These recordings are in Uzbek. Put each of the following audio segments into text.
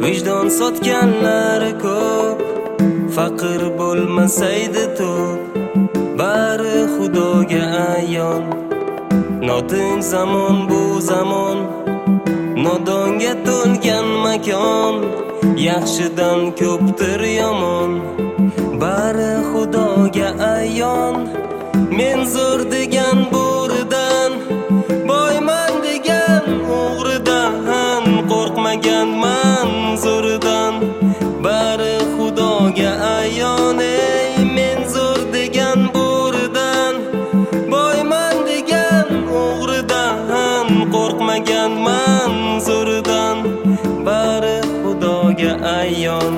Vijdon sotganlari ko'p, faqir bo'lmasaydi to'p. Bari Xudoga ayon. Notinch zamon bu zamon, nodonga to'lgan makon. Yaxshidan ko'pdir yomon, bari Xudoga ayon. Men zo'r degan bo'ridan, boyman degan o'g'ridan, qo'rqmaganman zo'ridan, bari Xudoga ayon. Ey men zo'r degan bo'ridan, boyman degan o'g'ridan, qo'rqmaganman zo'ridan, bari Xudoga ayon.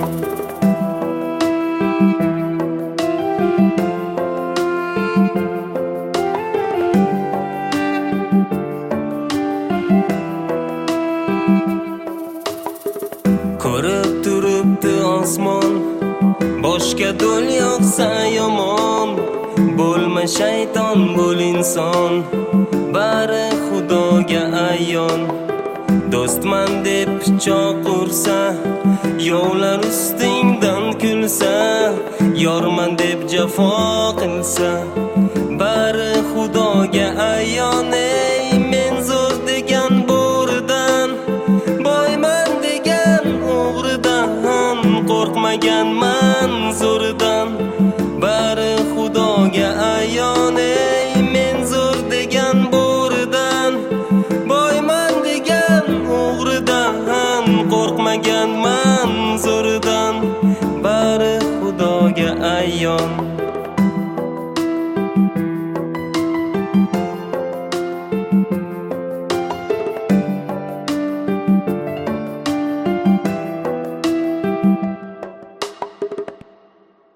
Ko'rib turibdi osmon, boshga do'l yoqsa yomon. Bo'lma shayton, bo'l inson, bari Xudoga ayon. Do'stman deb pichoq ursa, yovlar ustingdan kulsa, yorman deb jafo qilsa, bari Xudoga ayon. Ey men zo'r degan bo'ridan, boyman degan o'g'ridan, qo'rqmaganman zo'ridan, bari Xudoga ayon. Ey men zo'r degan bo'ridan, boyman degan o'g'ridan, qo'rqmaganman zo'ridan, bari Xudoga ayon.